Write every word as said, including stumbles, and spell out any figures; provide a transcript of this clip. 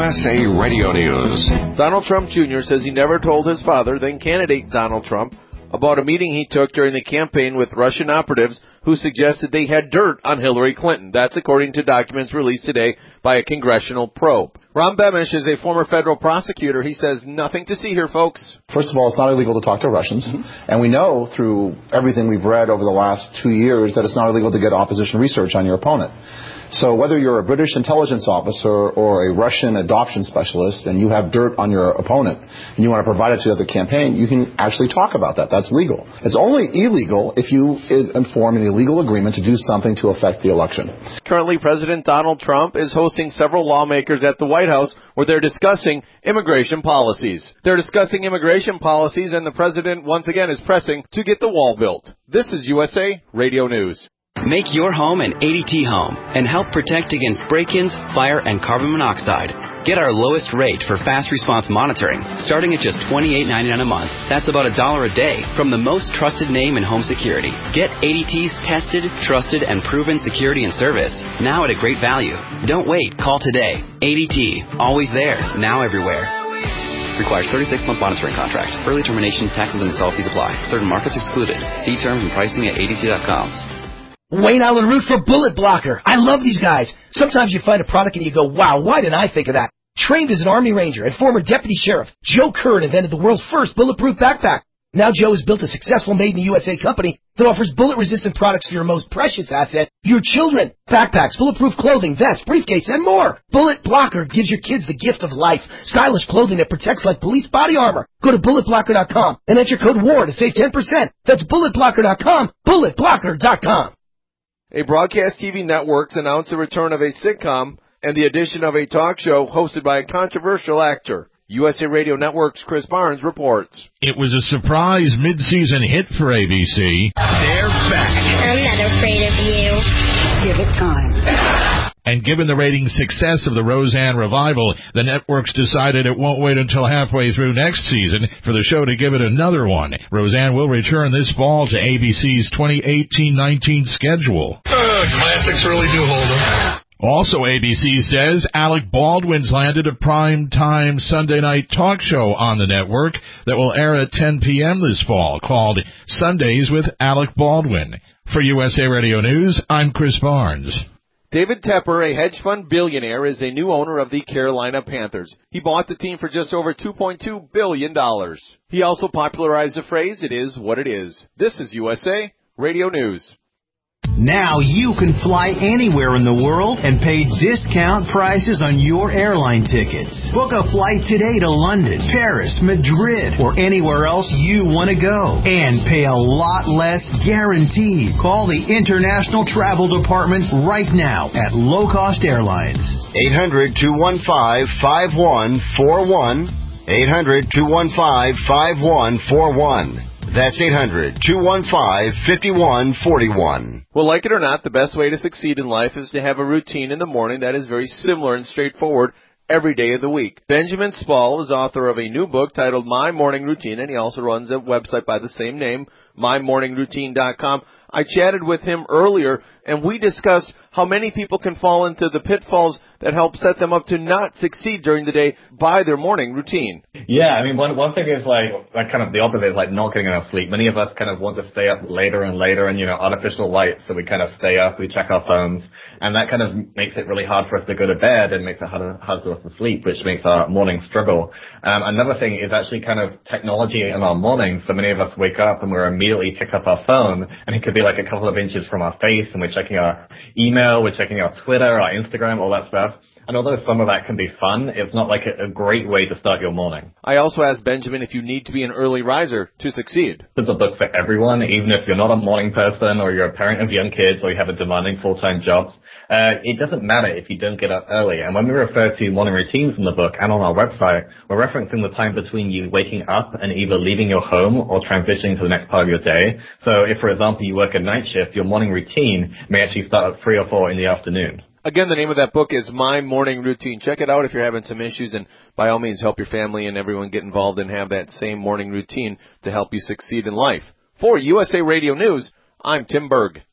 S A Radio News. Donald Trump Junior says he never told his father, then candidate Donald Trump, about a meeting he took during the campaign with Russian operatives who suggested they had dirt on Hillary Clinton. That's according to documents released today by a congressional probe. Ron Beamish is a former federal prosecutor. He says, nothing to see here, folks. First of all, it's not illegal to talk to Russians. Mm-hmm. And we know through everything we've read over the last two years that it's not illegal to get opposition research on your opponent. So whether you're a British intelligence officer or a Russian adoption specialist and you have dirt on your opponent and you want to provide it to the other campaign, you can actually talk about that. That's legal. It's only illegal if you inform an illegal agreement to do something to affect the election. Currently, President Donald Trump is hosting several lawmakers at the White House where they're discussing immigration policies. They're discussing immigration policies, and the president once again is pressing to get the wall built. This is U S A Radio News. Make your home an A D T home and help protect against break-ins, fire, and carbon monoxide. Get our lowest rate for fast response monitoring, starting at just twenty-eight ninety-nine a month. That's about a dollar a day from the most trusted name in home security. Get A D T's tested, trusted, and proven security and service, now at a great value. Don't wait. Call today. A D T. Always there. Now everywhere. Requires thirty-six month monitoring contract. Early termination, taxes, and install fees apply. Certain markets excluded. See terms and pricing at A D T dot com. Wayne Allen Root for Bullet Blocker. I love these guys. Sometimes you find a product and you go, wow, why didn't I think of that? Trained as an Army Ranger and former Deputy Sheriff, Joe Kern invented the world's first bulletproof backpack. Now Joe has built a successful made-in-the-U S A company that offers bullet-resistant products for your most precious asset, your children. Backpacks, bulletproof clothing, vests, briefcase, and more. Bullet Blocker gives your kids the gift of life. Stylish clothing that protects like police body armor. Go to bullet blocker dot com and enter code WAR to save ten percent. That's bullet blocker dot com, bullet blocker dot com. A broadcast T V networks announced the return of a sitcom and the addition of a talk show hosted by a controversial actor. U S A Radio Network's Chris Barnes reports. It was a surprise mid-season hit for A B C. They're back. I'm not afraid of you. Give it time. And given the rating success of the Roseanne revival, the networks decided it won't wait until halfway through next season for the show to give it another one. Roseanne will return this fall to A B C's twenty eighteen nineteen schedule. Uh, classics really do hold them. Also, A B C says Alec Baldwin's landed a prime-time Sunday night talk show on the network that will air at ten p.m. this fall, called Sundays with Alec Baldwin. For U S A Radio News, I'm Chris Barnes. David Tepper, a hedge fund billionaire, is a new owner of the Carolina Panthers. He bought the team for just over two point two billion dollars. He also popularized the phrase, "It is what it is." This is U S A Radio News. Now you can fly anywhere in the world and pay discount prices on your airline tickets. Book a flight today to London, Paris, Madrid, or anywhere else you want to go. And pay a lot less guaranteed. Call the International Travel Department right now at Low Cost Airlines. eight hundred, two one five, five one four one. eight hundred, two one five, five one four one. That's eight hundred, two one five, five one four one. Well, like it or not, the best way to succeed in life is to have a routine in the morning that is very similar and straightforward every day of the week. Benjamin Spall is author of a new book titled My Morning Routine, and he also runs a website by the same name, my morning routine dot com. I chatted with him earlier, and we discussed how many people can fall into the pitfalls that help set them up to not succeed during the day by their morning routine. Yeah, I mean, one one thing is like, like kind of the opposite is like not getting enough sleep. Many of us kind of want to stay up later and later, and, you know, artificial light, so we kind of stay up, we check our phones, and that kind of makes it really hard for us to go to bed and makes it hard, hard for us to sleep, which makes our morning struggle. Um, another thing is actually kind of technology in our mornings. So many of us wake up and we're immediately pick up our phone, and it could be like a couple of inches from our face, and we're checking our email, we're checking our Twitter, our Instagram, all that stuff. And although some of that can be fun, it's not like a, a great way to start your morning. I also asked Benjamin if you need to be an early riser to succeed. It's a book for everyone, even if you're not a morning person or you're a parent of young kids or you have a demanding full-time job. Uh, it doesn't matter if you don't get up early. And when we refer to morning routines in the book and on our website, we're referencing the time between you waking up and either leaving your home or transitioning to the next part of your day. So if, for example, you work a night shift, your morning routine may actually start at three or four in the afternoon. Again, the name of that book is My Morning Routine. Check it out if you're having some issues, and by all means, help your family and everyone get involved and have that same morning routine to help you succeed in life. For U S A Radio News, I'm Tim Berg.